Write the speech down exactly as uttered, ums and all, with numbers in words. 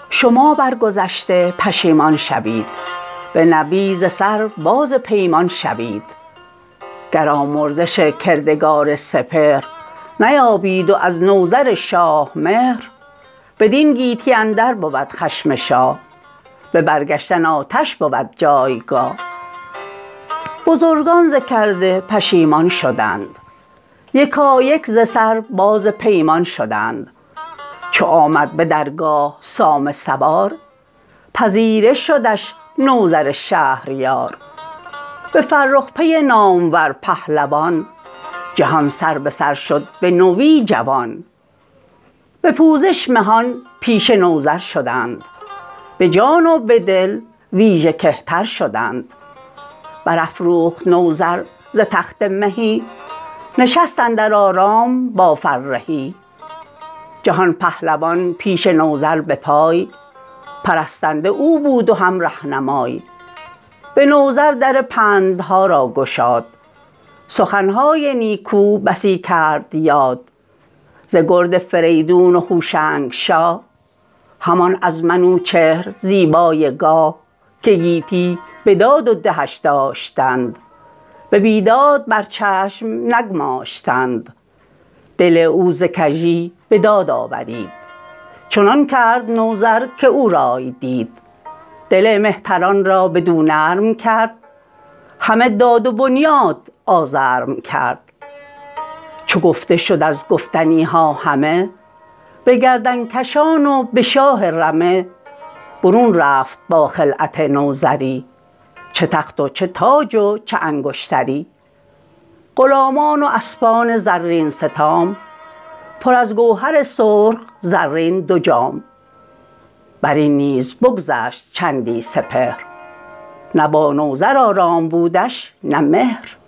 شما بر گذشته پشیمان شوید، به نبی ز سر باز پیمان شوید. گر آمرزش کردگار سپهر، نیابید و از نوذر شاه مهر. بدین گیتی اندر بود خشم شاه، به برگشتن آتش بود جایگاه. بزرگان ز کرده پشیمان شدند، یکایک ز سر باز پیمان شدند. چو آمد به درگاه سام سوار، پذیره شدش نوذر شهریار. به فرخ پی نامور پهلوان، جهان سر به سر شد به نوی جوان. به پوزش مهان پیش نوذر شدند، به جان و به دل ویژه کهتر شدند. برافروخت نوذر ز تخت مهی، نشست اندر آرام با فرهی. جهان پهلوان پیش نوذر به پای، پرستنده او بود و هم رهنمای. به نوذر در پندها را گشاد، سخنهای نیکو بسی کرد یاد. ز گرد فریدون و هوشنگ شاه، همان از منوچهر زیبای گاه. که گیتی بداد و دهش داشتند، به بیداد بر چشم نگماشتند. دل او ز کژی به داد آورید، چنان کرد نوذر که او رای دید. دل مهتران را بدو نرم کرد، همه داد و بنیاد آزرم کرد. چو گفته شد از گفتنیها همه، به گردنکشان و به شاه رمه. برون رفت با خلعت نوذری، چه تخت و چه تاج و چه انگشتری. غلامان و اسپان زرین ستام، پر از گوهر سرخ زرین دو جام. برین نیز بگذشت چندی سپهر، نه با نوذر آرام بودش نه مهر.